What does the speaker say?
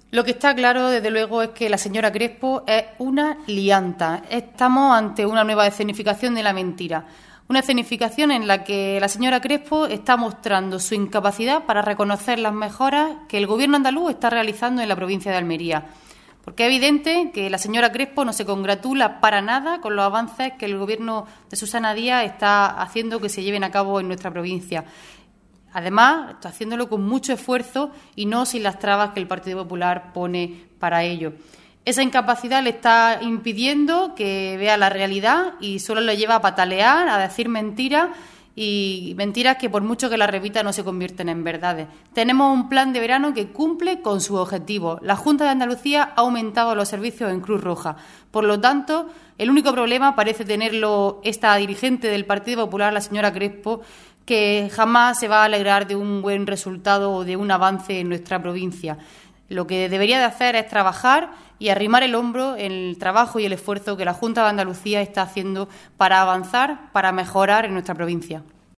Lo que está claro, desde luego, es que la señora Crespo es una lianta. Estamos ante una nueva escenificación de la mentira. Una escenificación en la que la señora Crespo está mostrando su incapacidad para reconocer las mejoras que el Gobierno andaluz está realizando en la provincia de Almería. Porque es evidente que la señora Crespo no se congratula para nada con los avances que el Gobierno de Susana Díaz está haciendo que se lleven a cabo en nuestra provincia. Además, está haciéndolo con mucho esfuerzo y no sin las trabas que el Partido Popular pone para ello. Esa incapacidad le está impidiendo que vea la realidad y solo le lleva a patalear, a decir mentiras y mentiras que por mucho que las repita no se convierten en verdades. Tenemos un plan de verano que cumple con su objetivo. La Junta de Andalucía ha aumentado los servicios en Cruz Roja. Por lo tanto, el único problema parece tenerlo esta dirigente del Partido Popular, la señora Crespo, que jamás se va a alegrar de un buen resultado o de un avance en nuestra provincia. Lo que debería de hacer es trabajar y arrimar el hombro en el trabajo y el esfuerzo que la Junta de Andalucía está haciendo para avanzar, para mejorar en nuestra provincia.